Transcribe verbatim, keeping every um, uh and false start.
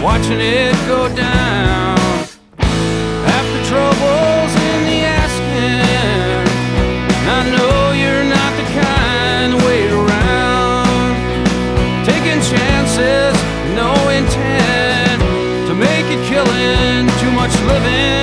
watching it go down. Half the trouble's in the asking. I know you're not the kind to wait around, taking chances, no intent to make it, killing too much living.